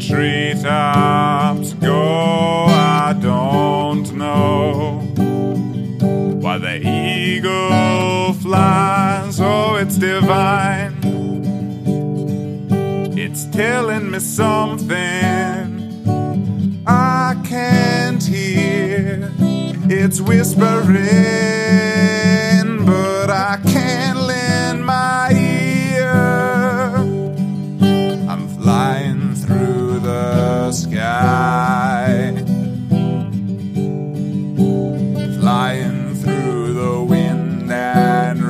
treetops go, I don't know. Why the eagle flies, oh, it's divine. It's telling me something I can't hear. It's whispering, but I can't lend my ear. I'm flying through the sky, flying through the wind and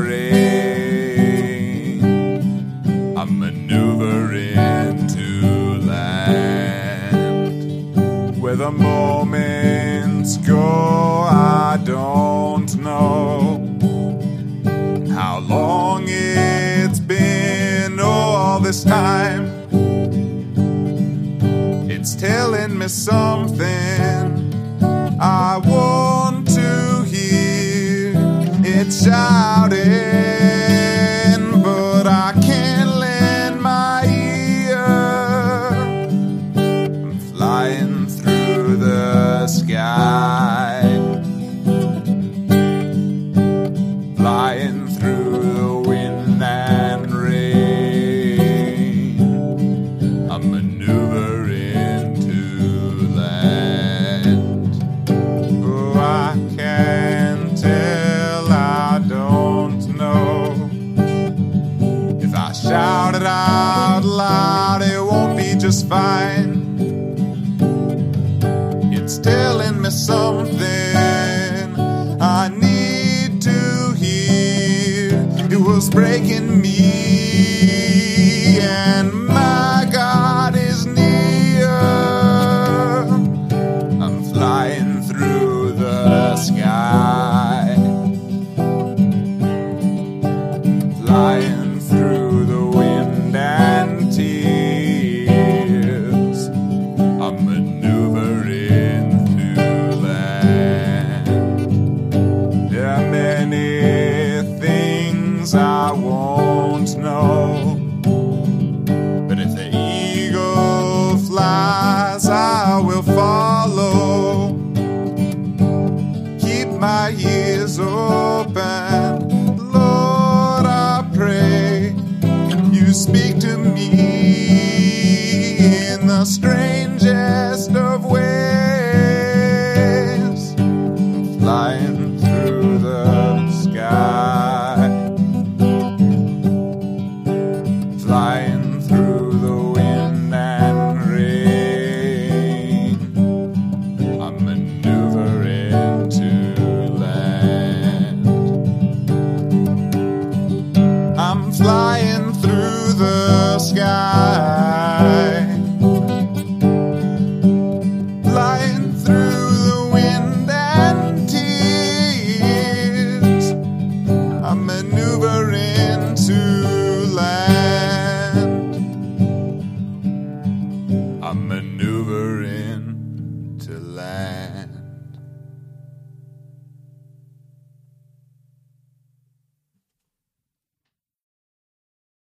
rain. I'm maneuvering to land. Where the moments go, I don't know. How long it's been, oh, all this time. It's telling me something I want to hear. It's shouting, but I can't lend my ear. I'm flying through the sky, flying through the wind and rain. I'm maneuvering to land. Oh, I can't tell, I don't know. If I shout it out loud, it won't be just fine. It's telling me something I need to hear. It was breaking me, and my God is near. I'm flying through the sky, flying through the wind and tears. I'm maneuvering to land. There are many things I won't know, but if the eagle flies, I will follow. Keep my ears open, Lord, I pray. You speak to me in the strangest of ways. Flying through the sky, flying through the wind and rain. I'm maneuvering to land. I'm flying through the sky, flying through the wind and tears. I'm maneuvering to land. I'm maneuvering